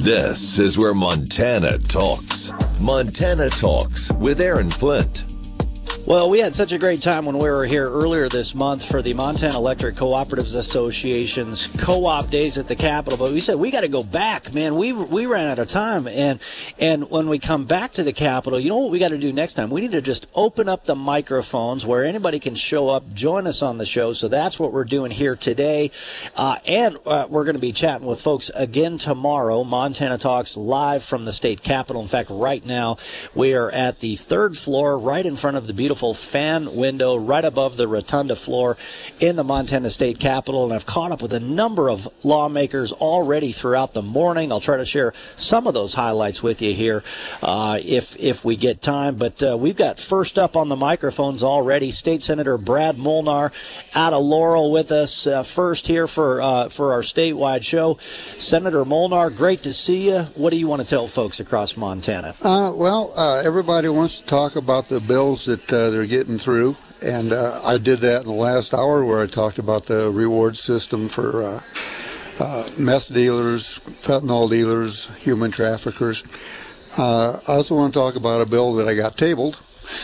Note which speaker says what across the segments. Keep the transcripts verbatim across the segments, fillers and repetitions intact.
Speaker 1: This is where Montana talks. Montana Talks with Aaron Flint.
Speaker 2: Well, we had such a great time when we were here earlier this month for the Montana Electric Cooperatives Association's co-op days at the Capitol. But we said, we got to go back, man. We we ran out of time. And and when we come back to the Capitol, you know what we got to do next time? We need to just open up the microphones where anybody can show up, join us on the show. So that's what we're doing here today. Uh, and uh, we're going to be chatting with folks again tomorrow. Montana Talks live from the state capitol. In fact, right now, we are at the third floor, right in front of the beautiful fan window right above the rotunda floor in the Montana State Capitol, and I've caught up with a number of lawmakers already throughout the morning. I'll try to share some of those highlights with you here uh, if if we get time, but uh, we've got first up on the microphones already State Senator Brad Molnar out of Laurel with us uh, first here for uh, for our statewide show. Senator Molnar, great to see you. What do you want to tell folks across Montana?
Speaker 3: Uh, well, uh, everybody wants to talk about the bills that uh, they're getting through, and uh, I did that in the last hour where I talked about the reward system for uh, uh, meth dealers, fentanyl dealers, human traffickers. Uh, I also want to talk about a bill that I got tabled.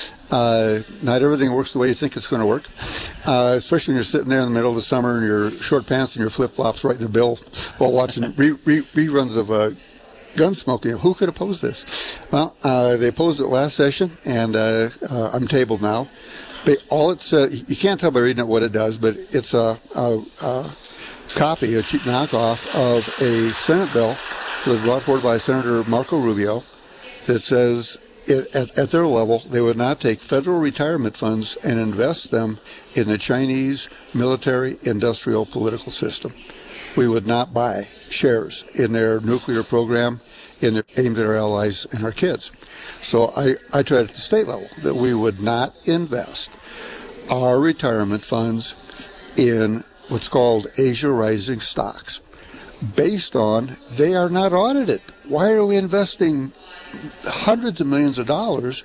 Speaker 3: Uh, not everything works the way you think it's going to work, uh, especially when you're sitting there in the middle of the summer in your short pants and your flip-flops writing a bill while watching re- re- reruns of uh, Gunsmoke. Who could oppose this? Well, uh, they opposed it last session, and uh, uh, I'm tabled now. They, all it's uh, you can't tell by reading it what it does, but it's a, a, a copy, a cheap knockoff of a Senate bill that was brought forward by Senator Marco Rubio that says it, at, at their level they would not take federal retirement funds and invest them in the Chinese military, industrial, political system. We would not buy shares in their nuclear program in their, aimed at our allies and our kids. So I, I tried at the state level that we would not invest our retirement funds in what's called Asia Rising stocks based on they are not audited. Why are we investing hundreds of millions of dollars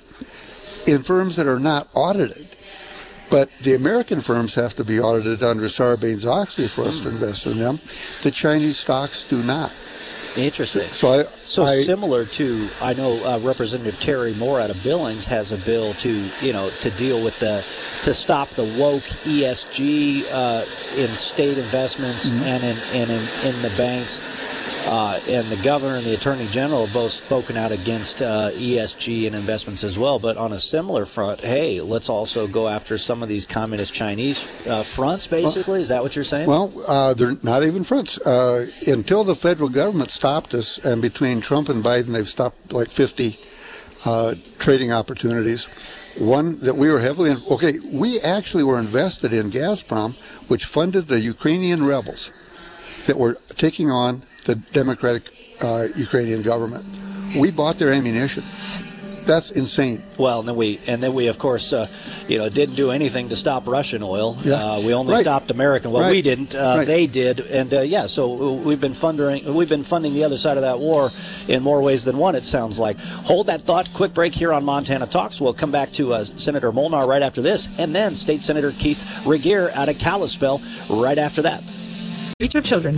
Speaker 3: in firms that are not audited? But the American firms have to be audited under Sarbanes-Oxley for us to invest in them. The Chinese stocks do not.
Speaker 2: Interesting.
Speaker 3: So, I,
Speaker 2: so
Speaker 3: I,
Speaker 2: similar to, I know uh, Representative Terry Moore out of Billings has a bill to, you know, to deal with the, to stop the woke E S G uh, in state investments mm-hmm. and in and in, in the banks. Uh, and the governor and the attorney general have both spoken out against uh, E S G and investments as well. But on a similar front, hey, let's also go after some of these communist Chinese uh, fronts, basically. Well, is that what you're saying?
Speaker 3: Well, uh, they're not even fronts. Uh, until the federal government stopped us, and between Trump and Biden, they've stopped like fifty uh, trading opportunities. One that we were heavily in, okay, we actually were invested in Gazprom, which funded the Ukrainian rebels that were taking on the democratic uh, Ukrainian government. We bought their ammunition. That's insane.
Speaker 2: Well, and then we, and then we, of course, uh, you know, didn't do anything to stop Russian oil.
Speaker 3: Yeah.
Speaker 2: Uh, we only
Speaker 3: right.
Speaker 2: stopped American. Well,
Speaker 3: right.
Speaker 2: we didn't. Uh,
Speaker 3: right.
Speaker 2: They did, and uh, yeah. So we've been funding, we've been funding the other side of that war in more ways than one. It sounds like. Hold that thought. Quick break here on Montana Talks. We'll come back to uh, Senator Molnar right after this, and then State Senator Keith Regier out of Kalispell right after that.
Speaker 4: Reach of children.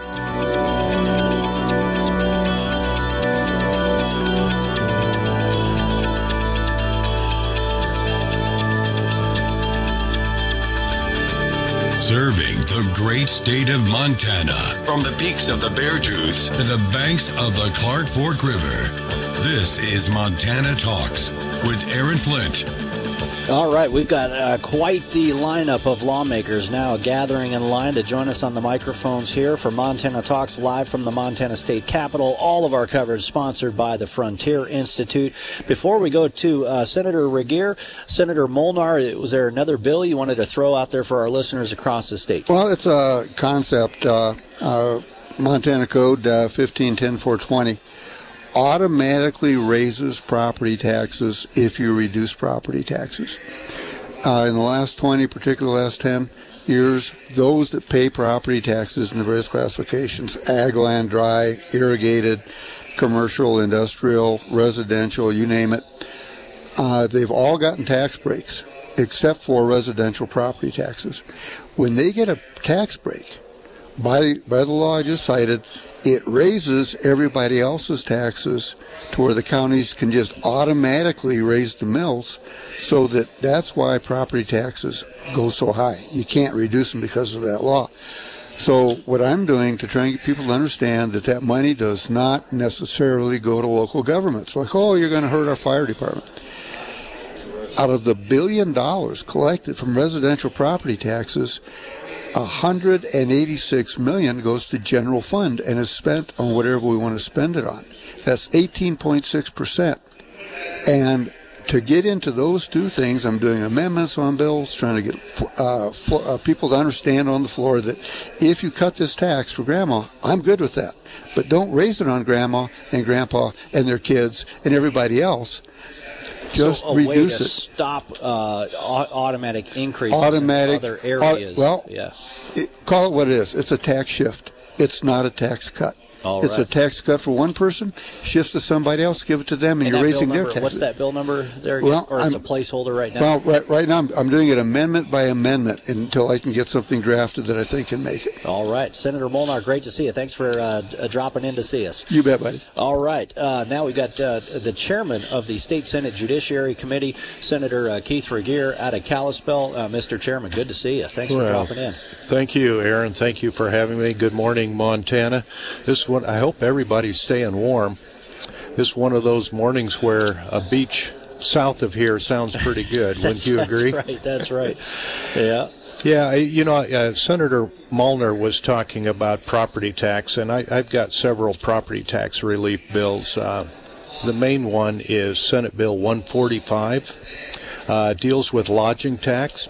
Speaker 5: Serving the great state of Montana, from the peaks of the Beartooths to the banks of the Clark Fork River. This is Montana Talks with Aaron Flint.
Speaker 2: All right, we've got uh, quite the lineup of lawmakers now gathering in line to join us on the microphones here for Montana Talks live from the Montana State Capitol. All of our coverage sponsored by the Frontier Institute. Before we go to uh, Senator Regier, Senator Molnar, was there another bill you wanted to throw out there for our listeners across the state?
Speaker 3: Well, it's a concept. Uh, uh, Montana Code uh, fifteen ten four twenty automatically raises property taxes if you reduce property taxes. Uh, in the last twenty, particularly the last ten years, those that pay property taxes in the various classifications, ag land, dry, irrigated, commercial, industrial, residential, you name it, uh, they've all gotten tax breaks except for residential property taxes. When they get a tax break, by, by the law I just cited, it raises everybody else's taxes to where the counties can just automatically raise the mills, so that that's why property taxes go so high. You can't reduce them because of that law. So what I'm doing to try and get people to understand that that money does not necessarily go to local governments. Like, oh, you're going to hurt our fire department. Out of the billion dollars collected from residential property taxes, one hundred eighty-six million dollars goes to general fund and is spent on whatever we want to spend it on. That's eighteen point six percent. And to get into those two things, I'm doing amendments on bills, trying to get uh, for, uh, people to understand on the floor that if you cut this tax for grandma, I'm good with that. But don't raise it on grandma and grandpa and their kids and everybody else. Just
Speaker 2: so a
Speaker 3: reduce
Speaker 2: way to
Speaker 3: it.
Speaker 2: Stop uh, automatic increases
Speaker 3: automatic,
Speaker 2: in other areas.
Speaker 3: Uh, well,
Speaker 2: yeah.
Speaker 3: it, call it what it is. It's a tax shift. It's not a tax cut.
Speaker 2: All
Speaker 3: it's
Speaker 2: right.
Speaker 3: a tax cut for one person, shifts to somebody else, give it to them, and,
Speaker 2: and
Speaker 3: you're raising
Speaker 2: number,
Speaker 3: their taxes.
Speaker 2: What's that bill number there again?
Speaker 3: Well,
Speaker 2: or it's
Speaker 3: I'm,
Speaker 2: a placeholder right now?
Speaker 3: Well, right, right now I'm, I'm doing it amendment by amendment until I can get something drafted that I think can make it.
Speaker 2: All right. Senator Molnar, great to see you. Thanks for uh, uh, dropping in to see us.
Speaker 3: You bet, buddy.
Speaker 2: All right. Uh, now we've got uh, the chairman of the State Senate Judiciary Committee, Senator uh, Keith Regier out of Kalispell. Uh, Mister Chairman, good to see you. Thanks for
Speaker 4: well,
Speaker 2: dropping in.
Speaker 4: Thank you, Aaron. Thank you for having me. Good morning, Montana. This one, I hope everybody's staying warm. This is one of those mornings where a beach south of here sounds pretty good. Wouldn't you agree?
Speaker 2: That's right. That's right. Yeah.
Speaker 4: Yeah, you know, uh, Senator Molnar was talking about property tax, and I, I've got several property tax relief bills. Uh, the main one is Senate Bill one forty-five, uh, deals with lodging tax.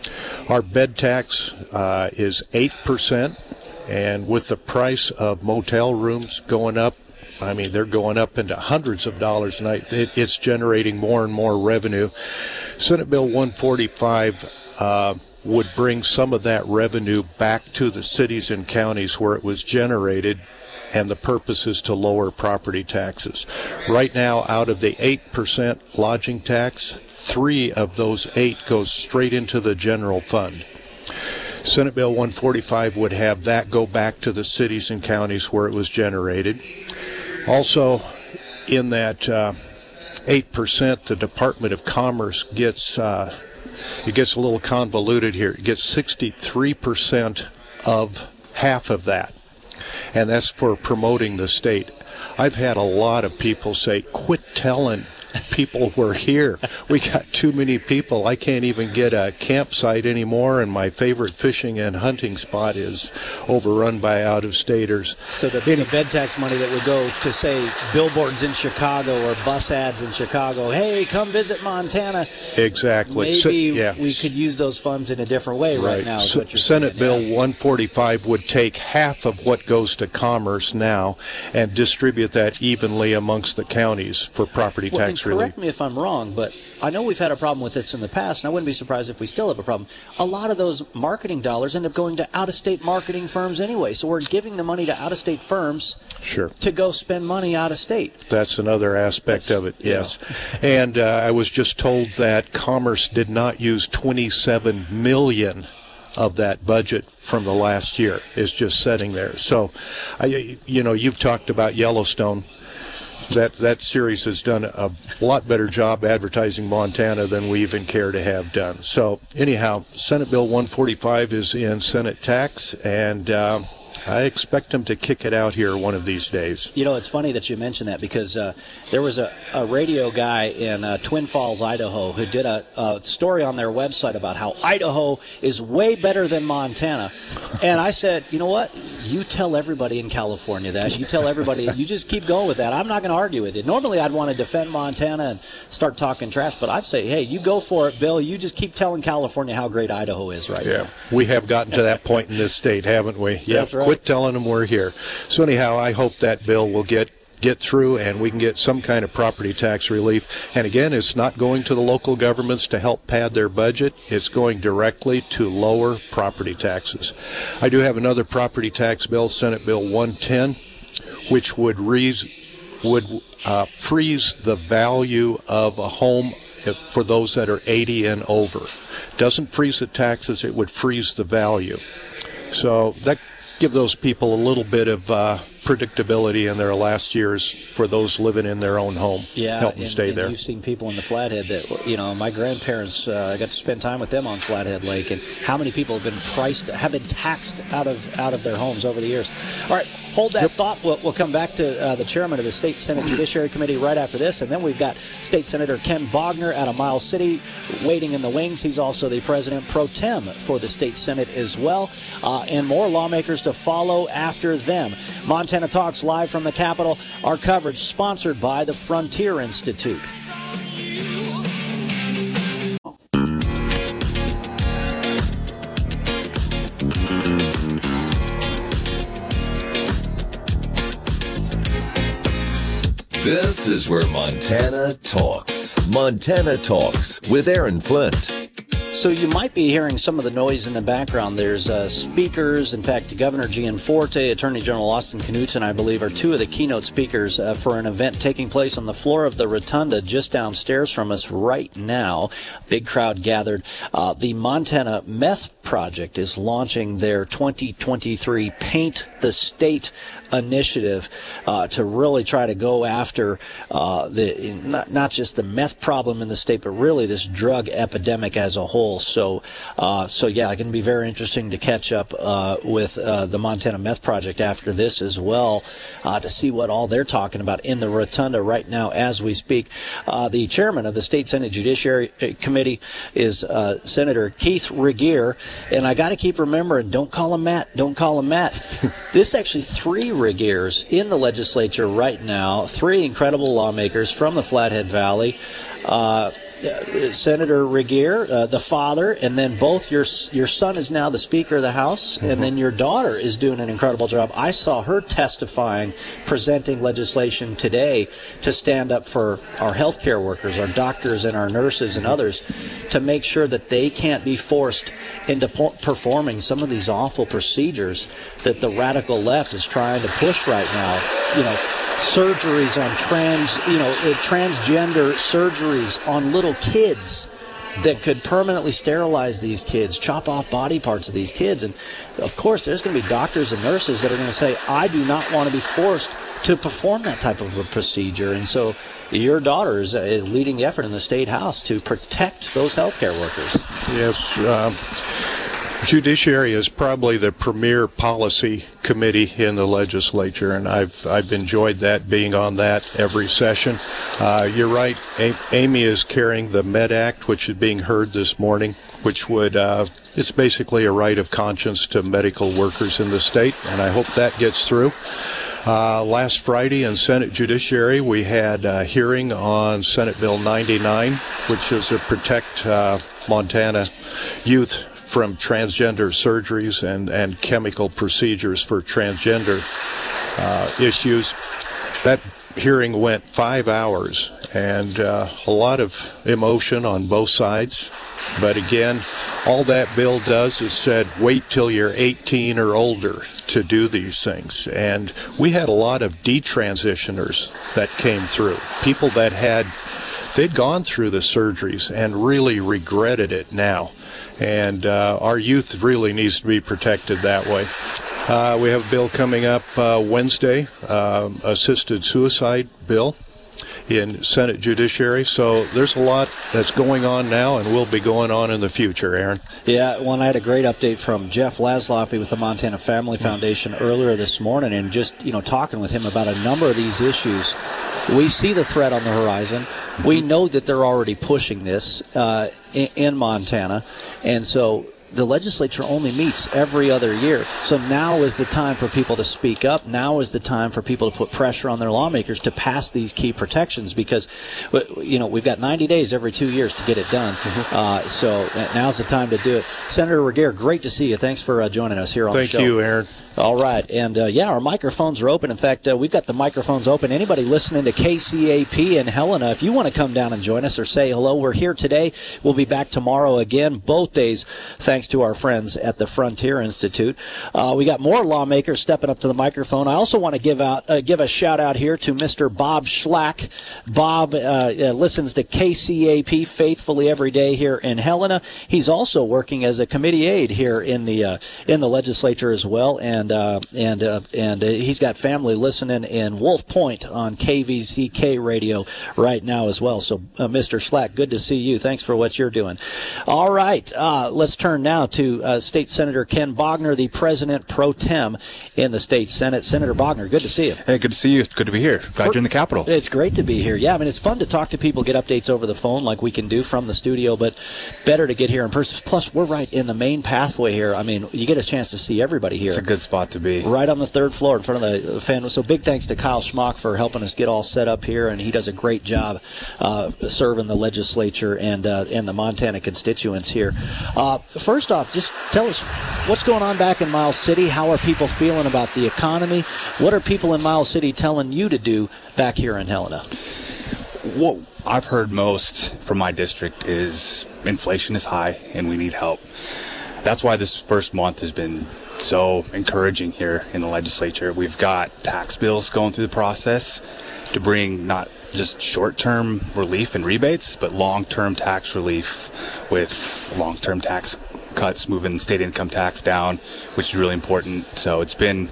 Speaker 4: Our bed tax uh, is eight percent, and with the price of motel rooms going up, I mean, they're going up into hundreds of dollars a night. It, it's generating more and more revenue. Senate Bill one forty-five uh, would bring some of that revenue back to the cities and counties where it was generated, and the purpose is to lower property taxes. Right now, out of the eight percent lodging tax, three of those eight goes straight into the general fund. Senate Bill one forty-five would have that go back to the cities and counties where it was generated. Also, in that uh, eight percent, the Department of Commerce gets, uh, it gets a little convoluted here. It gets sixty-three percent of half of that, and that's for promoting the state. I've had a lot of people say, quit telling people we're here. We got too many people. I can't even get a campsite anymore, and my favorite fishing and hunting spot is overrun by out-of-staters.
Speaker 2: So the, the bed tax money that would go to, say, billboards in Chicago or bus ads in Chicago, hey, come visit Montana.
Speaker 4: Exactly.
Speaker 2: Maybe
Speaker 4: so, yeah.
Speaker 2: we could use those funds in a different way right, right now. Is
Speaker 4: so,
Speaker 2: what you're
Speaker 4: Senate
Speaker 2: saying.
Speaker 4: Bill one forty-five would take half of what goes to commerce now and distribute that evenly amongst the counties for property
Speaker 2: well,
Speaker 4: tax
Speaker 2: and
Speaker 4: relief.
Speaker 2: Correct me if I'm wrong, but I know we've had a problem with this in the past, and I wouldn't be surprised if we still have a problem. A lot of those marketing dollars end up going to out-of-state marketing firms anyway, so we're giving the money to out-of-state firms
Speaker 4: sure.
Speaker 2: to go spend money out of state.
Speaker 4: That's another aspect
Speaker 2: That's,
Speaker 4: of it, yes. Yeah. And uh, I was just told that Commerce did not use twenty-seven million dollars of that budget from the last year. It's just sitting there. So, I, you know, you've talked about Yellowstone. That that series has done a lot better job advertising Montana than we even care to have done. So anyhow, Senate Bill one forty-five is in Senate tax, and uh, I expect them to kick it out here one of these days.
Speaker 2: You know, it's funny that you mentioned that because uh, there was a, a radio guy in uh, Twin Falls, Idaho, who did a, a story on their website about how Idaho is way better than Montana. And I said, you know what? You tell everybody in California that. You tell everybody. You just keep going with that. I'm not going to argue with you. Normally, I'd want to defend Montana and start talking trash, but I'd say, hey, you go for it, Bill. You just keep telling California how great Idaho is right
Speaker 4: yeah.
Speaker 2: now.
Speaker 4: We have gotten to that point in this state, haven't we? Yeah,
Speaker 2: That's right.
Speaker 4: Quit telling them we're here. So anyhow, I hope that bill will get get through and we can get some kind of property tax relief. And again, it's not going to the local governments to help pad their budget. It's going directly to lower property taxes. I do have another property tax bill, Senate Bill one ten, which would reas, would uh, freeze the value of a home for those that are eighty and over. Doesn't freeze the taxes, it would freeze the value. So that give those people a little bit of uh, predictability in their last years for those living in their own home.
Speaker 2: Yeah,
Speaker 4: help them
Speaker 2: and,
Speaker 4: stay
Speaker 2: and
Speaker 4: there.
Speaker 2: You've seen people in the Flathead that, you know, my grandparents, uh, I got to spend time with them on Flathead Lake, and how many people have been priced, have been taxed out of out of their homes over the years. All right, hold that yep. thought. We'll, we'll come back to uh, the chairman of the State Senate Judiciary Committee right after this, and then we've got State Senator Ken Bogner out of Miles City waiting in the wings. He's also the president pro tem for the State Senate as well, uh, and more lawmakers to follow after them. Montana Talks live from the Capitol. Our coverage sponsored by the Frontier Institute.
Speaker 1: This is where Montana talks. Montana Talks with Aaron Flint.
Speaker 2: So you might be hearing some of the noise in the background. There's uh, speakers. In fact, Governor Gianforte, Attorney General Austin Knudsen, I believe, are two of the keynote speakers uh, for an event taking place on the floor of the Rotunda just downstairs from us right now. Big crowd gathered. Uh, the Montana Meth Project is launching their twenty twenty-three Paint the State initiative uh, to really try to go after uh, the not, not just the meth problem in the state, but really this drug epidemic as a whole. So, uh, so yeah, it's going to be very interesting to catch up uh, with uh, the Montana Meth Project after this as well uh, to see what all they're talking about in the Rotunda right now as we speak. Uh, the chairman of the State Senate Judiciary Committee is uh, Senator Keith Regier, and I got to keep remembering, don't call him Matt, don't call him Matt. This is actually three Regiers in the legislature right now, three incredible lawmakers from the Flathead Valley. Uh, Senator Regier, uh, the father, and then both your your son is now the Speaker of the House, mm-hmm. and then your daughter is doing an incredible job. I saw her testifying, presenting legislation today to stand up for our healthcare workers, our doctors and our nurses and others, to make sure that they can't be forced into po- performing some of these awful procedures that the radical left is trying to push right now. You know, surgeries on trans, you know, transgender surgeries on little kids that could permanently sterilize these kids, chop off body parts of these kids. And, of course, there's going to be doctors and nurses that are going to say, I do not want to be forced to perform that type of a procedure. And so your daughter is, is leading the effort in the State House to protect those healthcare workers.
Speaker 4: Yes. Um, Judiciary is probably the premier policy committee in the legislature, and I've I've enjoyed that, being on that every session. Uh, you're right. A- Amy is carrying the Med Act, which is being heard this morning, which would uh, it's basically a right of conscience to medical workers in the state, and I hope that gets through. Uh, last Friday in Senate Judiciary, we had a hearing on Senate Bill ninety-nine, which is to protect uh, Montana youth from transgender surgeries and, and chemical procedures for transgender uh, issues. That hearing went five hours, and uh, a lot of emotion on both sides. But again, all that bill does is said, wait till you're eighteen or older to do these things. And we had a lot of detransitioners that came through, people that had, they'd gone through the surgeries and really regretted it now. And uh, our youth really needs to be protected that way. Uh, we have a bill coming up uh, Wednesday, uh, assisted suicide bill in Senate Judiciary. So there's a lot that's going on now and will be going on in the future, Aaron.
Speaker 2: Yeah, well, I had a great update from Jeff Laszloffy with the Montana Family Foundation earlier this morning, and just, you know, talking with him about a number of these issues. We see the threat on the horizon. We know that they're already pushing this uh, in, in Montana, and so the legislature only meets every other year. So now is the time for people to speak up. Now is the time for people to put pressure on their lawmakers to pass these key protections, because, you know, we've got ninety days every two years to get it done. Mm-hmm. Uh, so now's the time to do it. Senator Regier, great to see you. Thanks for uh, joining us here on
Speaker 4: Thank
Speaker 2: the show.
Speaker 4: Thank you, Aaron.
Speaker 2: All right. And, uh, yeah, our microphones are open. In fact, uh, we've got the microphones open. Anybody listening to K C A P in Helena, if you want to come down and join us or say hello, we're here today. We'll be back tomorrow again, both days, thanks thanks to our friends at the Frontier Institute. Uh, we got more lawmakers stepping up to the microphone. I also want to give out uh, give a shout out here to Mister Bob Schlack. Bob uh, uh, listens to K C A P faithfully every day here in Helena. He's also working as a committee aide here in the uh, in the legislature as well, and uh, and uh, and uh, he's got family listening in Wolf Point on K V Z K radio right now as well. So, uh, Mister Schlack, good to see you. Thanks for what you're doing. All right, uh, let's turn now to uh, State Senator Ken Bogner, the President Pro Tem in the State Senate. Senator Bogner, good to see you.
Speaker 6: Hey, good to see you. Good to be here. Glad you're in the Capitol.
Speaker 2: It's great to be here. Yeah, I mean, it's fun to talk to people, get updates over the phone like we can do from the studio, but better to get here in person. Plus, we're right in the main pathway here. I mean, you get a chance to see everybody here.
Speaker 6: It's a good spot to be.
Speaker 2: Right on the third floor in front of the fan. So big thanks to Kyle Schmock for helping us get all set up here, and he does a great job uh, serving the legislature and uh, and the Montana constituents here. Uh, first off, just tell us what's going on back in Miles City. How are people feeling about the economy? What are people in Miles City telling you to do back here in Helena?
Speaker 6: What I've heard most from my district is inflation is high and we need help. That's why this first month has been so encouraging here in the legislature. We've got tax bills going through the process to bring not just short-term relief and rebates, but long-term tax relief with long-term tax cuts, moving state income tax down, which is really important. So it's been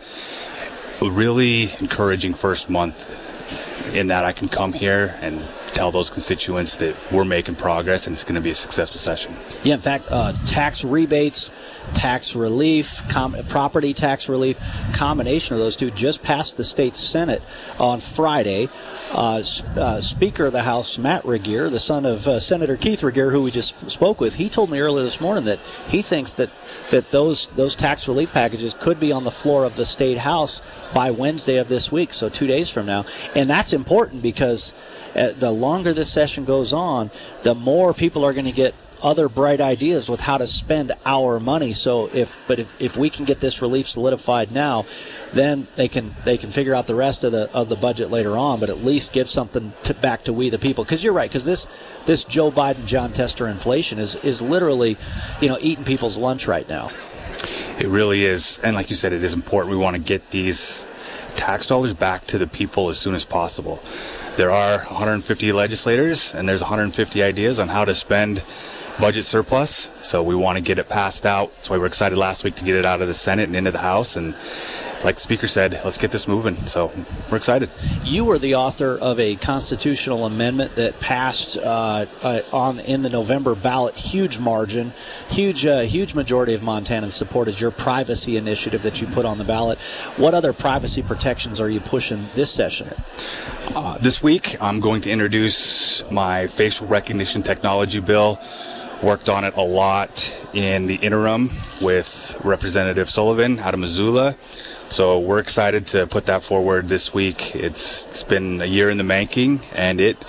Speaker 6: a really encouraging first month in that I can come here and tell those constituents that we're making progress and it's going to be a successful session.
Speaker 2: Yeah, in fact, uh, tax rebates, tax relief, com- property tax relief, combination of those two just passed the state Senate on Friday. Uh, uh, Speaker of the House, Matt Regier, the son of uh, Senator Keith Regier, who we just spoke with, he told me earlier this morning that he thinks that, that those those tax relief packages could be on the floor of the state house by Wednesday of this week, so two days from now. And that's important because uh, the longer this session goes on, the more people are going to get other bright ideas with how to spend our money. So if but if, if we can get this relief solidified now, then they can they can figure out the rest of the of the budget later on, but at least give something to, back to we the people. Because you're right, because this this Joe Biden, John Tester inflation is is literally, you know, eating people's lunch right now.
Speaker 6: It really is, and like you said, it is important. We want to get these tax dollars back to the people as soon as possible. There are one hundred fifty legislators, and there's one hundred fifty ideas on how to spend budget surplus, so we want to get it passed out. That's why we were excited last week to get it out of the Senate and into the House, and like the Speaker said, let's get this moving. So we're excited.
Speaker 2: You were the author of a constitutional amendment that passed uh, uh, on in the November ballot, huge margin, huge uh, huge majority of Montanans supported your privacy initiative that you put on the ballot. What other privacy protections are you pushing this session?
Speaker 6: Uh, this week, I'm going to introduce my facial recognition technology bill. Worked on it a lot in the interim with Representative Sullivan out of Missoula. So we're excited to put that forward this week. It's, it's been a year in the making, and it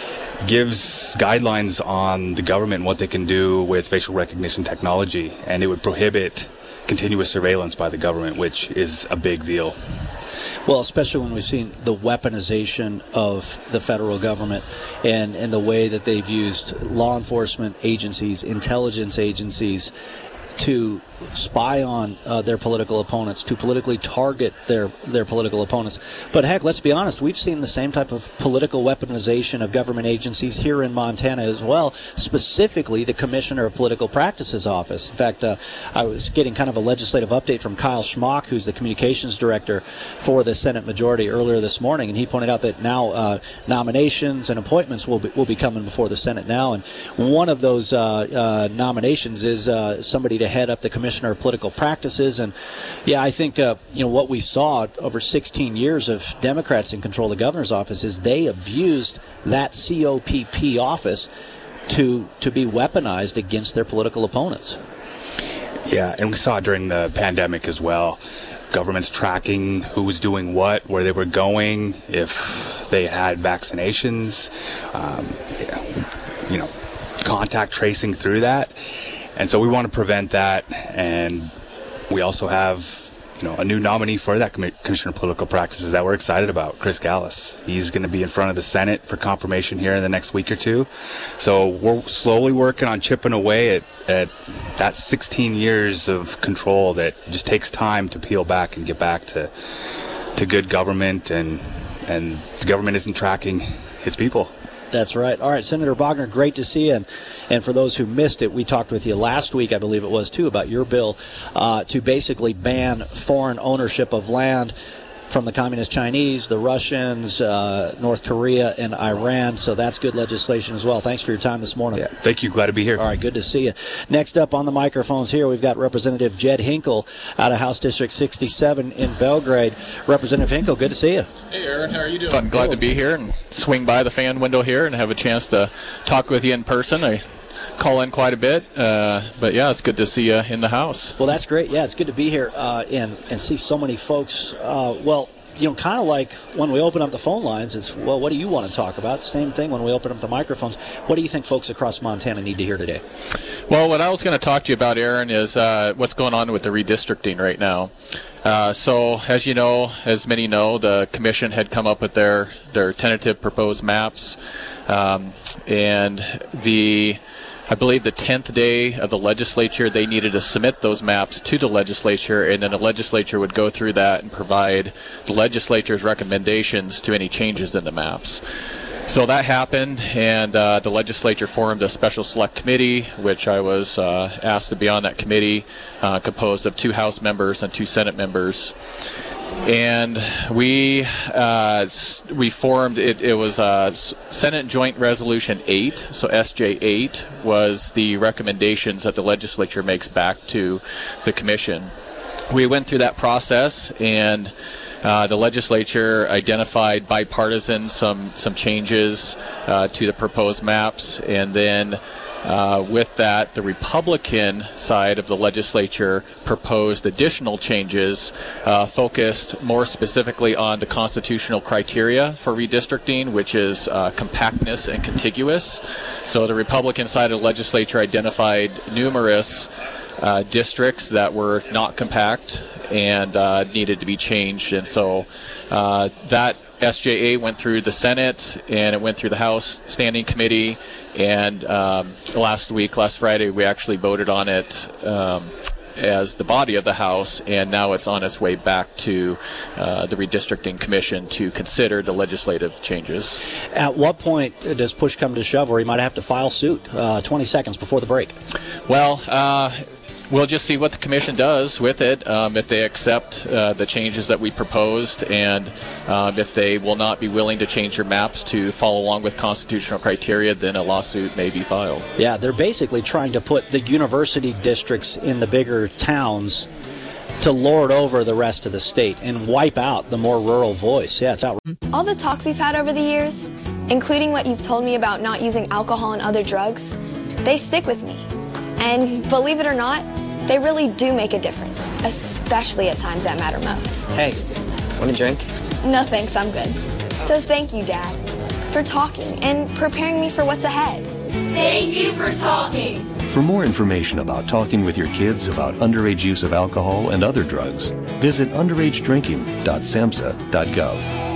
Speaker 6: gives guidelines on the government and what they can do with facial recognition technology. And it would prohibit continuous surveillance by the government, which is a big deal.
Speaker 2: Well, especially when we've seen the weaponization of the federal government and, and the way that they've used law enforcement agencies, intelligence agencies to spy on uh, their political opponents, to politically target their their political opponents. But heck, let's be honest, we've seen the same type of political weaponization of government agencies here in Montana as well, specifically the Commissioner of Political Practices Office. In fact, uh, I was getting kind of a legislative update from Kyle Schmock, who's the communications director for the Senate majority, earlier this morning, and he pointed out that now uh, nominations and appointments will be, will be coming before the Senate now, and one of those uh, uh, nominations is uh, somebody to head up the Commissioner of Political Practices. And yeah, I think uh, you know what we saw over sixteen years of Democrats in control of the governor's office is they abused that C O P P office to to be weaponized against their political opponents.
Speaker 6: Yeah, and we saw it during the pandemic as well. Governments tracking who was doing what, where they were going, if they had vaccinations, um, you know, contact tracing through that. And so we want to prevent that, and we also have, you know, a new nominee for that Commissioner of Political Practices that we're excited about, Chris Gallis. He's going to be in front of the Senate for confirmation here in the next week or two. So we're slowly working on chipping away at, at that's sixteen years of control that just takes time to peel back and get back to to good government, and and the government isn't tracking its people.
Speaker 2: That's right. All right, Senator Bogner, great to see you. And, and for those who missed it, we talked with you last week, I believe it was, too, about your bill uh, to basically ban foreign ownership of land from the Communist Chinese, the Russians, uh, North Korea, and Iran. So that's good legislation as well. Thanks for your time this morning.
Speaker 6: Yeah, thank you. Glad to be here.
Speaker 2: All right, good to see you. Next up on the microphones here, we've got Representative Jed Hinkle out of House District sixty-seven in Belgrade. Representative Hinkle, good to see you.
Speaker 7: Hey, Aaron, how are you doing? I'm glad to be here and swing by the fan window here and have a chance to talk with you in person. I call in quite a bit, uh, but yeah, it's good to see you in the house.
Speaker 2: Well, that's great. Yeah, it's good to be here uh, and, and see so many folks. Uh, well, you know, kind of like when we open up the phone lines, it's, well, what do you want to talk about? Same thing when we open up the microphones. What do you think folks across Montana need to hear today?
Speaker 7: Well, what I was going to talk to you about, Aaron, is uh, what's going on with the redistricting right now. Uh, so, as you know, as many know, the commission had come up with their, their tentative proposed maps, um, and the I believe the tenth day of the legislature, they needed to submit those maps to the legislature, and then the legislature would go through that and provide the legislature's recommendations to any changes in the maps. So that happened, and uh, the legislature formed a special select committee, which I was uh, asked to be on that committee, uh, composed of two House members and two Senate members. And we uh, we formed, it, it was uh, Senate Joint Resolution eight, so S J eight was the recommendations that the legislature makes back to the commission. We went through that process, and uh, the legislature identified bipartisan some, some changes uh, to the proposed maps, and then Uh, with that, the Republican side of the legislature proposed additional changes uh, focused more specifically on the constitutional criteria for redistricting, which is uh, compactness and contiguous. So the Republican side of the legislature identified numerous uh, districts that were not compact and uh, needed to be changed. And so uh, that S J A went through the Senate, and it went through the House Standing Committee, and um, last week, last Friday, we actually voted on it um, as the body of the House, and now it's on its way back to uh, the Redistricting Commission to consider the legislative changes.
Speaker 2: At what point does push come to shove where you might have to file suit? Uh, twenty seconds before the break.
Speaker 7: Well, uh, we'll just see what the commission does with it, um, if they accept uh, the changes that we proposed, and um, if they will not be willing to change their maps to follow along with constitutional criteria, then a lawsuit may be filed.
Speaker 2: Yeah, they're basically trying to put the university districts in the bigger towns to lord over the rest of the state and wipe out the more rural voice. Yeah, it's out.
Speaker 8: All the talks we've had over the years, including what you've told me about not using alcohol and other drugs, they stick with me. And believe it or not, they really do make a difference, especially at times that matter most.
Speaker 9: Hey, want a drink?
Speaker 8: No thanks, I'm good. So thank you, Dad, for talking and preparing me for what's ahead.
Speaker 10: Thank you for talking.
Speaker 11: For more information about talking with your kids about underage use of alcohol and other drugs, visit underage drinking dot samhsa dot gov.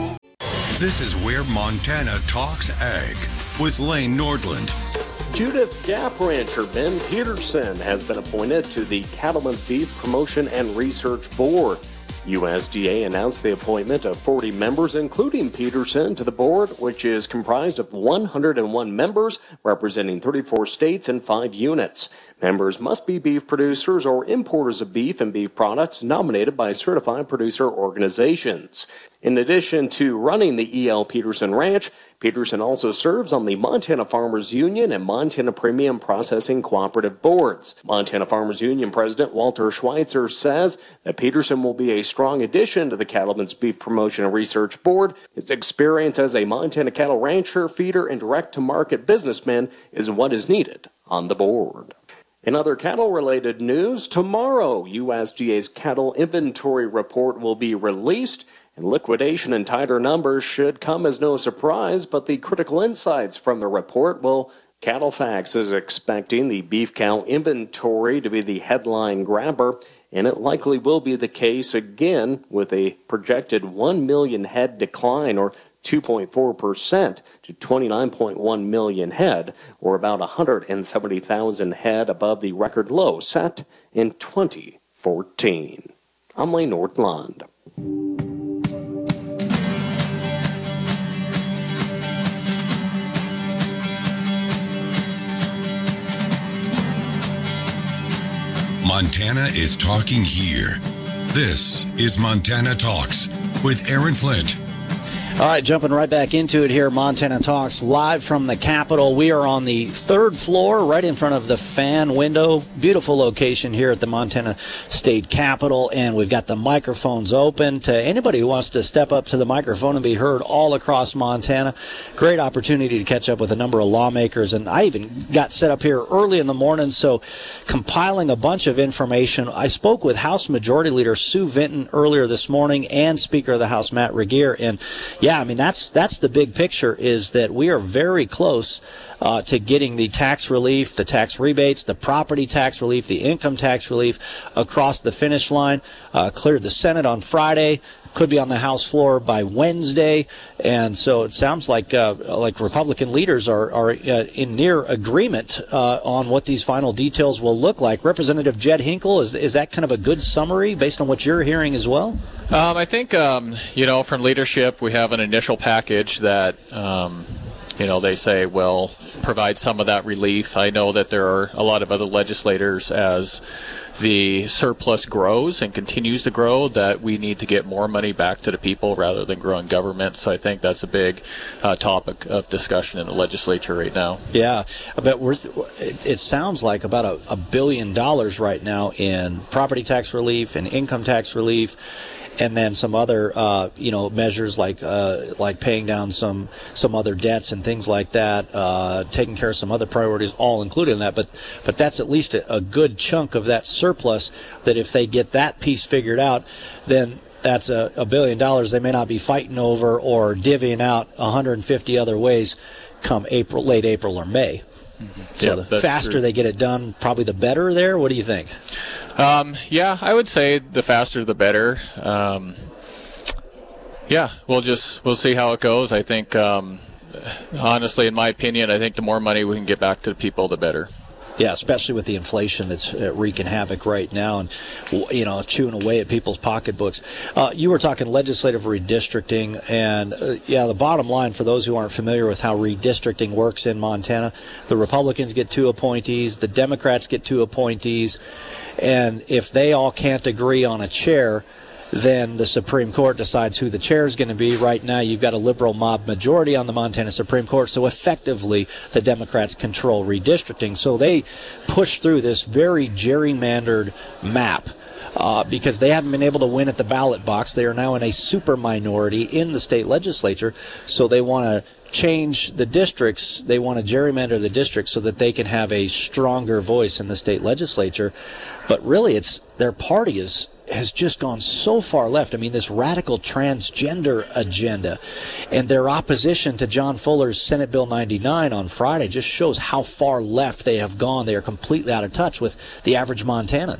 Speaker 5: This is Where Montana Talks Ag with Lane Nordland.
Speaker 12: Judith Gap rancher Ben Peterson has been appointed to the Cattlemen's Beef Promotion and Research Board. U S D A announced the appointment of forty members, including Peterson, to the board, which is comprised of one hundred one members representing thirty-four states and five units. Members must be beef producers or importers of beef and beef products nominated by certified producer organizations. In addition to running the E L. Peterson Ranch, Peterson also serves on the Montana Farmers Union and Montana Premium Processing Cooperative Boards. Montana Farmers Union President Walter Schweitzer says that Peterson will be a strong addition to the Cattlemen's Beef Promotion and Research Board. His experience as a Montana cattle rancher, feeder, and direct-to-market businessman is what is needed on the board. In other cattle-related news, tomorrow U S D A's cattle inventory report will be released, and liquidation and tighter numbers should come as no surprise, but the critical insights from the report will CattleFax is expecting the beef cow inventory to be the headline grabber, and it likely will be the case again with a projected one million head decline, or two point four percent to twenty-nine point one million head, or about one hundred seventy thousand head above the record low set in twenty fourteen. I'm Lane Nordlund.
Speaker 5: Montana is talking here. This is Montana Talks with Aaron Flint.
Speaker 2: All right, jumping right back into it here, Montana Talks live from the Capitol. We are on the third floor, right in front of the fan window. Beautiful location here at the Montana State Capitol, and we've got the microphones open to anybody who wants to step up to the microphone and be heard all across Montana. Great opportunity to catch up with a number of lawmakers, and I even got set up here early in the morning, so compiling a bunch of information. I spoke with House Majority Leader Sue Vinton earlier this morning and Speaker of the House Matt Regier, and yeah, I mean, that's that's the big picture, is that we are very close uh, to getting the tax relief, the tax rebates, the property tax relief, the income tax relief across the finish line. Uh, cleared the Senate on Friday, could be on the House floor by Wednesday, and so it sounds like uh, like Republican leaders are, are uh, in near agreement uh, on what these final details will look like. Representative Jed Hinkle, is, is that kind of a good summary based on what you're hearing as well?
Speaker 7: Um, I think, um, you know, from leadership, we have an initial package that, um, you know, they say will provide some of that relief. I know that there are a lot of other legislators, as the surplus grows and continues to grow, that we need to get more money back to the people rather than growing government. So I think that's a big uh, topic of discussion in the legislature right now.
Speaker 2: Yeah, but we're th- it sounds like about a, a billion dollars right now in property tax relief and income tax relief, and then some other, uh, you know, measures like uh, like paying down some some other debts and things like that, uh, taking care of some other priorities, all included in that. But but that's at least a, a good chunk of that surplus. That if they get that piece figured out, then that's a, a billion dollars they may not be fighting over or divvying out one hundred fifty other ways come April, late April or May. Mm-hmm. So yep, the faster true. they get it done, probably the better there. What do you think?
Speaker 7: Um, yeah, I would say the faster the better. Um, yeah, we'll just we'll see how it goes. I think, um, honestly, in my opinion, I think the more money we can get back to the people, the better.
Speaker 2: Yeah, especially with the inflation that's uh, wreaking havoc right now and, you know, chewing away at people's pocketbooks. Uh, you were talking legislative redistricting, and, uh, yeah, the bottom line, for those who aren't familiar with how redistricting works in Montana, the Republicans get two appointees, the Democrats get two appointees, and if they all can't agree on a chair, then the Supreme Court decides who the chair is going to be. Right now, you've got a liberal mob majority on the Montana Supreme Court, so effectively the Democrats control redistricting. So they push through this very gerrymandered map uh, because they haven't been able to win at the ballot box. They are now in a super minority in the state legislature, so they want to change the districts. They want to gerrymander the districts so that they can have a stronger voice in the state legislature. But really, it's their party is has just gone so far left. I mean, this radical transgender agenda and their opposition to John Fuller's Senate Bill ninety-nine on Friday just shows how far left they have gone. They are completely out of touch with the average Montanan.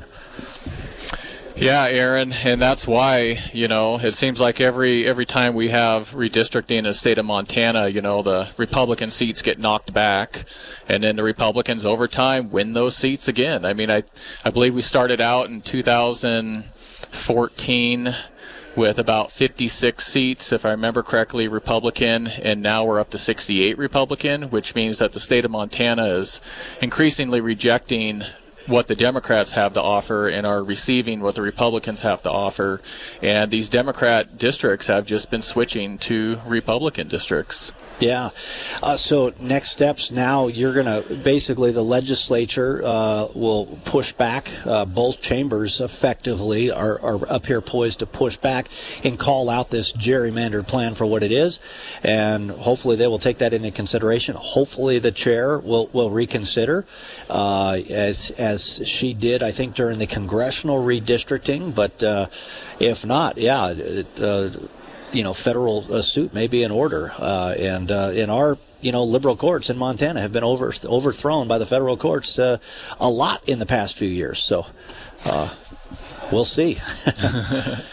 Speaker 7: Yeah, Aaron, and that's why, you know, it seems like every every time we have redistricting in the state of Montana, you know, the Republican seats get knocked back, and then the Republicans over time win those seats again. I mean, I I believe we started out in two thousand fourteen with about fifty-six seats, if I remember correctly, Republican, and now we're up to sixty-eight Republican, which means that the state of Montana is increasingly rejecting what the Democrats have to offer and are receiving what the Republicans have to offer. And these Democrat districts have just been switching to Republican districts.
Speaker 2: Yeah. Uh, so next steps now, you're going to basically the legislature uh, will push back. Uh, both chambers effectively are, are up here poised to push back and call out this gerrymandered plan for what it is. And hopefully they will take that into consideration. Hopefully the chair will, will reconsider uh, as as she did, I think, during the congressional redistricting. But uh, if not, yeah, uh, you know, federal uh, suit may be in order. Uh, and uh, in our, you know, liberal courts in Montana have been over, overthrown by the federal courts uh, a lot in the past few years. So uh, we'll see.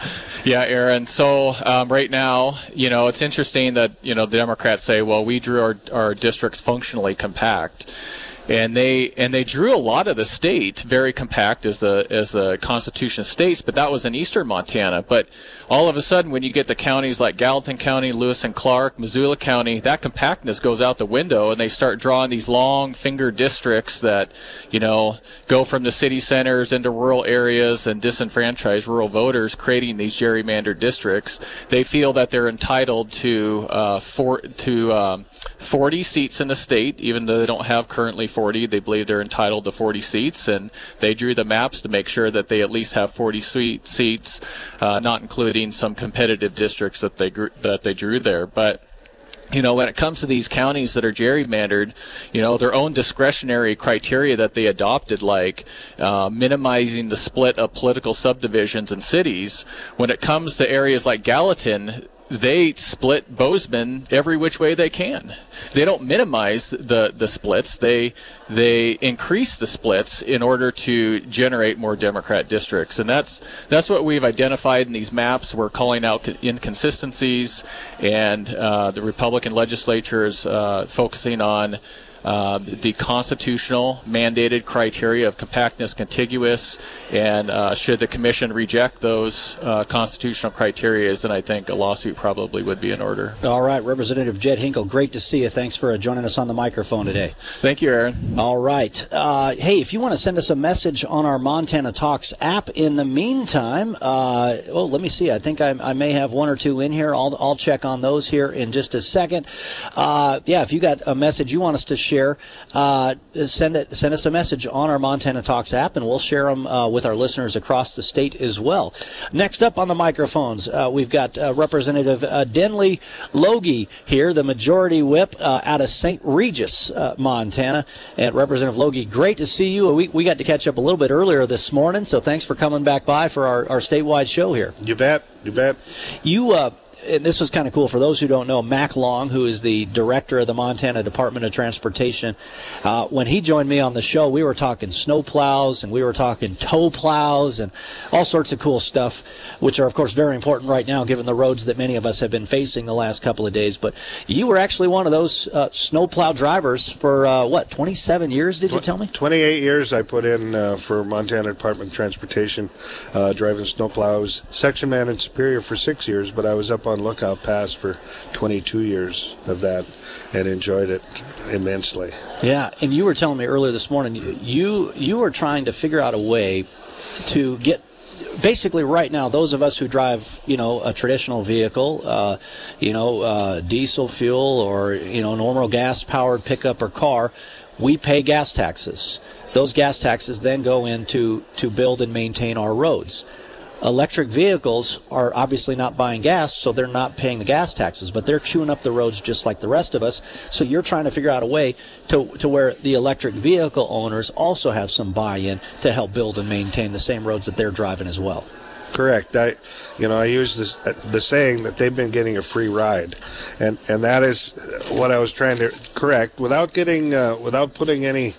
Speaker 7: Yeah, Aaron. So um, right now, you know, it's interesting that, you know, the Democrats say, well, we drew our, our districts functionally compact. And they and they drew a lot of the state very compact as the as the Constitution states, but that was in eastern Montana. But all of a sudden, when you get to counties like Gallatin County, Lewis and Clark, Missoula County, that compactness goes out the window, and they start drawing these long finger districts that, you know, go from the city centers into rural areas and disenfranchise rural voters, creating these gerrymandered districts. They feel that they're entitled to uh, for to um, forty seats in the state, even though they don't have currently forty. They believe they're entitled to forty seats, and they drew the maps to make sure that they at least have forty seats, uh, not including some competitive districts that they that they drew there. But you know, when it comes to these counties that are gerrymandered, you know, their own discretionary criteria that they adopted, like uh, minimizing the split of political subdivisions and cities, when it comes to areas like Gallatin, they split Bozeman every which way they can. They don't minimize the, the splits. They they increase the splits in order to generate more Democrat districts. And that's that's what we've identified in these maps. We're calling out inconsistencies, and uh, the Republican legislature is uh, focusing on Uh, the constitutional mandated criteria of compactness, contiguous, and uh, should the commission reject those uh, constitutional criteria, then I think a lawsuit probably would be in order.
Speaker 2: All right, Representative Jed Hinkle, great to see you. Thanks for joining us on the microphone today.
Speaker 7: Thank you, Aaron.
Speaker 2: All right. Uh, hey, if you want to send us a message on our Montana Talks app in the meantime, uh, oh, let me see. I think I, I may have one or two in here. I'll, I'll check on those here in just a second. Uh, yeah, if you got a message you want us to share, Share, uh, send it. Send us a message on our Montana Talks app, and we'll share them uh, with our listeners across the state as well. Next up on the microphones, uh, we've got uh, Representative uh, Denley Logie here, the Majority Whip uh, out of Saint Regis, uh, Montana. And Representative Logie, great to see you. We we got to catch up a little bit earlier this morning, so thanks for coming back by for our, our statewide show here.
Speaker 9: You bet. You bet.
Speaker 2: You. Uh, And this was kind of cool for those who don't know. Mac Long, who is the director of the Montana Department of Transportation, uh, when he joined me on the show, we were talking snow plows and we were talking tow plows and all sorts of cool stuff, which are, of course, very important right now given the roads that many of us have been facing the last couple of days. But you were actually one of those uh, snow plow drivers for, uh, what, twenty-seven years, did you tell me?
Speaker 9: twenty-eight years I put in uh, for Montana Department of Transportation, uh, driving snow plows. Section man in Superior for six years, but I was up on Lookout Pass for twenty-two years of that and enjoyed it immensely.
Speaker 2: Yeah, and you were telling me earlier this morning, you you were trying to figure out a way to get, basically right now, those of us who drive, you know, a traditional vehicle, uh, you know, uh, diesel fuel or, you know, normal gas-powered pickup or car, we pay gas taxes. Those gas taxes then go into to build and maintain our roads. Electric vehicles are obviously not buying gas, so they're not paying the gas taxes, but they're chewing up the roads just like the rest of us. So you're trying to figure out a way to to where the electric vehicle owners also have some buy-in to help build and maintain the same roads that they're driving as well.
Speaker 9: Correct. I, you know, I use this the saying that they've been getting a free ride, and and that is what I was trying to correct without getting uh, without putting any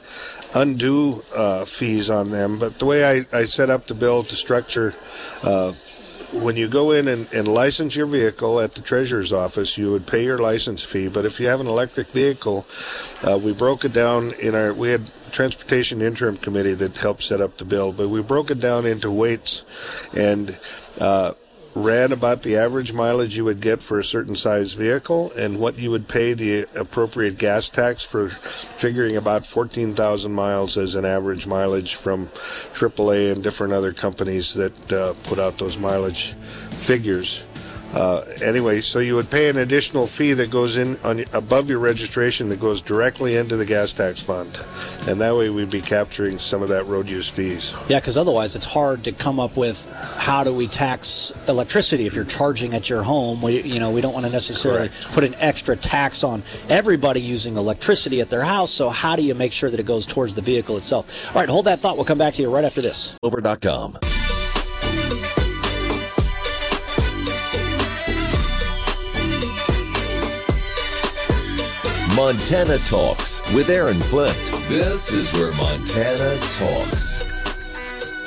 Speaker 9: undue uh, fees on them. But the way I, I set up the bill to structure, uh, when you go in and, and license your vehicle at the treasurer's office, you would pay your license fee. But if you have an electric vehicle, uh, we broke it down in our, we had Transportation Interim Committee that helped set up the bill, but we broke it down into weights and uh, ran about the average mileage you would get for a certain size vehicle and what you would pay the appropriate gas tax for, figuring about fourteen thousand miles as an average mileage from triple A and different other companies that uh, put out those mileage figures. Uh, anyway, so you would pay an additional fee that goes in on above your registration that goes directly into the gas tax fund, and that way we'd be capturing some of that road use fees.
Speaker 2: Yeah, because otherwise it's hard to come up with how do we tax electricity if you're charging at your home. We, you know, we don't want to necessarily Correct. Put an extra tax on everybody using electricity at their house. So how do you make sure that it goes towards the vehicle itself? All right, hold that thought. We'll come back to you right after this.
Speaker 1: Over dot com. Montana Talks with Aaron Flint. This is where Montana talks.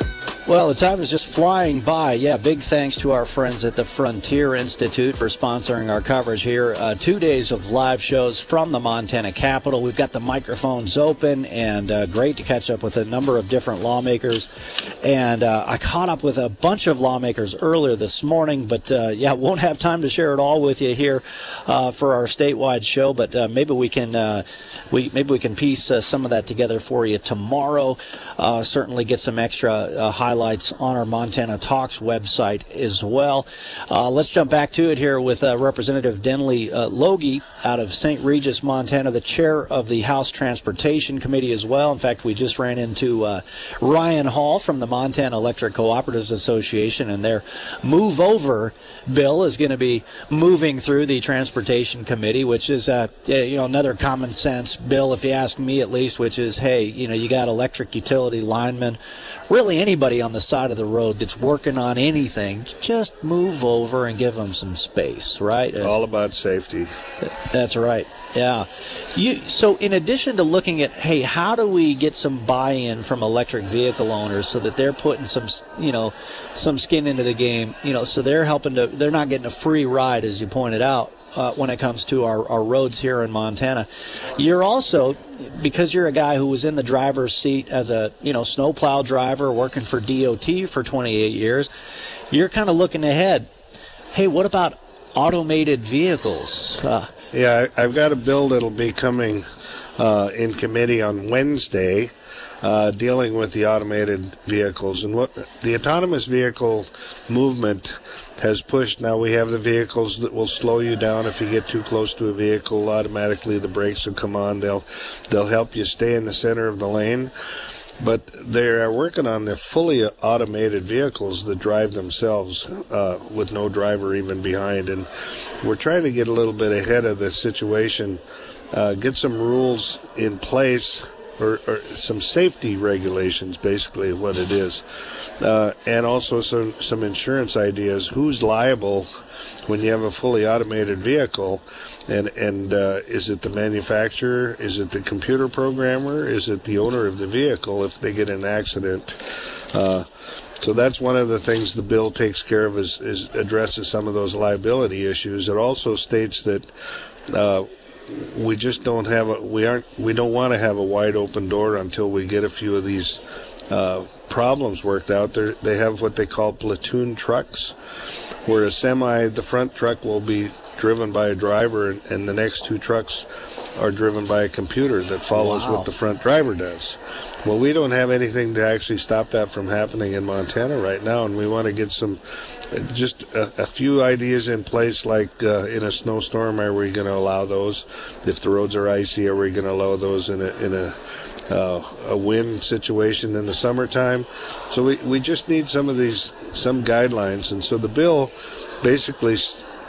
Speaker 2: Well, the time is just flying by. Yeah, big thanks to our friends at the Frontier Institute for sponsoring our coverage here. Uh, two days of live shows from the Montana Capitol. We've got the microphones open, and uh, great to catch up with a number of different lawmakers. And uh, I caught up with a bunch of lawmakers earlier this morning, but uh, yeah, won't have time to share it all with you here uh, for our statewide show. But uh, maybe we can uh, we maybe we can piece uh, some of that together for you tomorrow. Uh, certainly get some extra uh, highlights highlights on our Montana Talks website as well. Uh, let's jump back to it here with uh, Representative Denley uh, Logie out of Saint Regis, Montana, the chair of the House Transportation Committee as well. In fact, we just ran into uh, Ryan Hall from the Montana Electric Cooperatives Association, and their Move Over bill is going to be moving through the Transportation Committee, which is uh, you know another common sense bill, if you ask me at least, which is, hey, you know, you got electric utility linemen, really anybody on the side of the road that's working on anything, just move over and give them some space, right?
Speaker 9: All about safety.
Speaker 2: That's right. Yeah. You, so in addition to looking at, hey, how do we get some buy-in from electric vehicle owners so that they're putting some, you know, some skin into the game, you know, so they're helping to, they're not getting a free ride, as you pointed out, uh, when it comes to our, our roads here in Montana. You're also, because you're a guy who was in the driver's seat as a, you know, snowplow driver working for D O T for twenty-eight years, you're kind of looking ahead. Hey, what about automated vehicles? Uh,
Speaker 9: Yeah, I've got a bill that'll be coming uh, in committee on Wednesday uh, dealing with the automated vehicles. And what the autonomous vehicle movement has pushed, now we have the vehicles that will slow you down if you get too close to a vehicle. Automatically the brakes will come on. They'll, they'll help you stay in the center of the lane. But they are working on the fully automated vehicles that drive themselves uh, with no driver even behind. And we're trying to get a little bit ahead of this situation, uh, get some rules in place, or, or some safety regulations, basically what it is, uh, and also some, some insurance ideas. Who's liable when you have a fully automated vehicle? And, and uh, is it the manufacturer? Is it the computer programmer? Is it the owner of the vehicle if they get in an accident? Uh, so that's one of the things the bill takes care of, is, is addresses some of those liability issues. It also states that uh, we just don't have a, we aren't we don't want to have a wide open door until we get a few of these uh, problems worked out. They're, they have what they call platoon trucks, where a semi, the front truck will be driven by a driver, and, and the next two trucks are driven by a computer that follows
Speaker 2: Wow.
Speaker 9: what the front driver does. Well, we don't have anything to actually stop that from happening in Montana right now, and we want to get some, just a, a few ideas in place, like uh, in a snowstorm, are we going to allow those? If the roads are icy, are we going to allow those in a, in a Uh, a wind situation in the summertime? So we, we just need some of these, some guidelines. And so the bill basically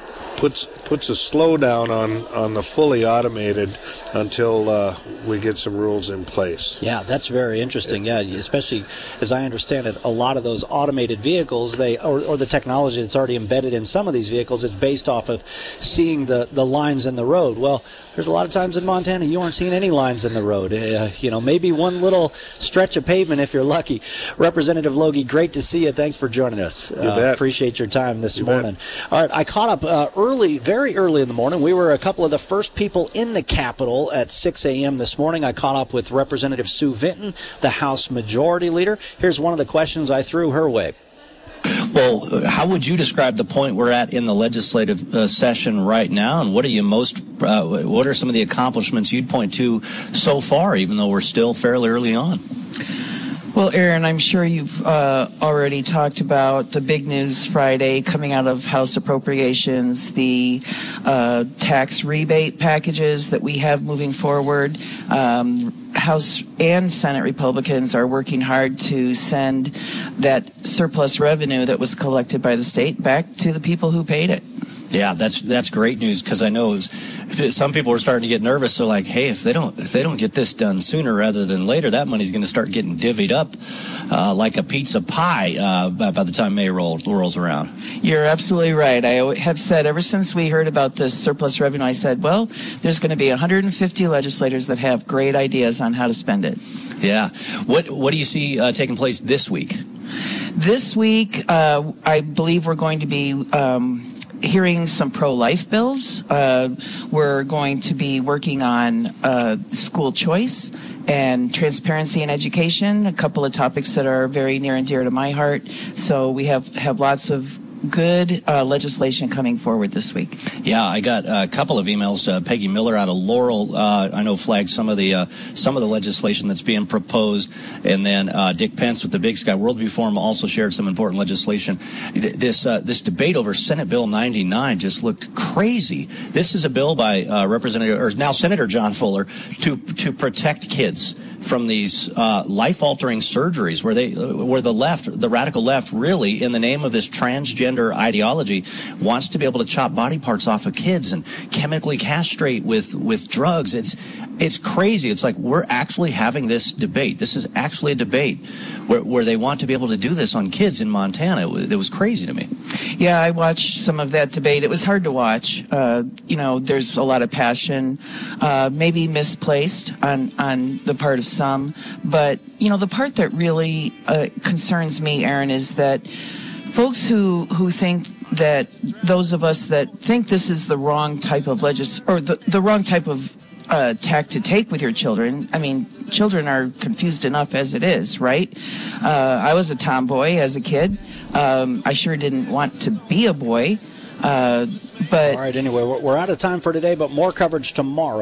Speaker 9: puts puts a slowdown on, on the fully automated until uh, we get some rules in place.
Speaker 2: Yeah, that's very interesting. Yeah, especially as I understand it, a lot of those automated vehicles, they or, or the technology that's already embedded in some of these vehicles is based off of seeing the, the lines in the road. Well, there's a lot of times in Montana you aren't seeing any lines in the road. Uh, you know, maybe one little stretch of pavement if you're lucky. Representative Logie, great to see you. Thanks for joining us.
Speaker 9: You
Speaker 2: uh,
Speaker 9: bet.
Speaker 2: Appreciate your time this
Speaker 9: You
Speaker 2: morning.
Speaker 9: bet.
Speaker 2: All right, I caught up uh, early, very early in the morning. We were a couple of the first people in the Capitol at six a.m. this morning. I caught up with Representative Sue Vinton, the House Majority Leader. Here's one of the questions I threw her way.
Speaker 13: Well, how would you describe the point we're at in the legislative uh, session right now, and what are you most, uh, what are some of the accomplishments you'd point to so far, even though we're still fairly early on?
Speaker 14: Well, Aaron, I'm sure you've uh, already talked about the big news Friday coming out of House Appropriations, the uh, tax rebate packages that we have moving forward. Um, House and Senate Republicans are working hard to send that surplus revenue that was collected by the state back to the people who paid it.
Speaker 13: Yeah, that's that's great news, because I know it was, some people are starting to get nervous. They're like, hey, if they don't if they don't get this done sooner rather than later, that money's going to start getting divvied up uh, like a pizza pie uh, by, by the time May roll, rolls around.
Speaker 14: You're absolutely right. I have said ever since we heard about this surplus revenue, I said, well, there's going to be one hundred fifty legislators that have great ideas on how to spend it.
Speaker 13: Yeah. What what do you see uh, taking place this week?
Speaker 14: This week, uh, I believe we're going to be um, hearing some pro-life bills. Uh, we're going to be working on uh, school choice and transparency in education, a couple of topics that are very near and dear to my heart. So we have, have lots of good uh, legislation coming forward this week.
Speaker 13: Yeah, I got a couple of emails. Uh, Peggy Miller out of Laurel, uh, I know, flagged some of the uh, some of the legislation that's being proposed, and then uh, Dick Pence with the Big Sky Worldview Forum also shared some important legislation. This uh, this debate over Senate Bill ninety-nine just looked crazy. This is a bill by uh, Representative, or now Senator John Fuller, to to protect kids from these uh, life-altering surgeries, where they, where the left, the radical left, really, in the name of this transgender ideology, wants to be able to chop body parts off of kids and chemically castrate with with drugs. It's it's crazy. It's like we're actually having this debate. This is actually a debate where where they want to be able to do this on kids in Montana. It was, it was crazy to me.
Speaker 14: Yeah, I watched some of that debate. It was hard to watch. Uh, you know, there's a lot of passion, uh, maybe misplaced on, on the part of some. But, you know, the part that really uh, concerns me, Aaron, is that folks who, who think that those of us that think this is the wrong type of legis- or the, the wrong type of uh, tack to take with your children. I mean, children are confused enough as it is, right? Uh, I was a tomboy as a kid. Um, I sure didn't want to be a boy. Uh, but
Speaker 2: all right, anyway, we're out of time for today, but more coverage tomorrow.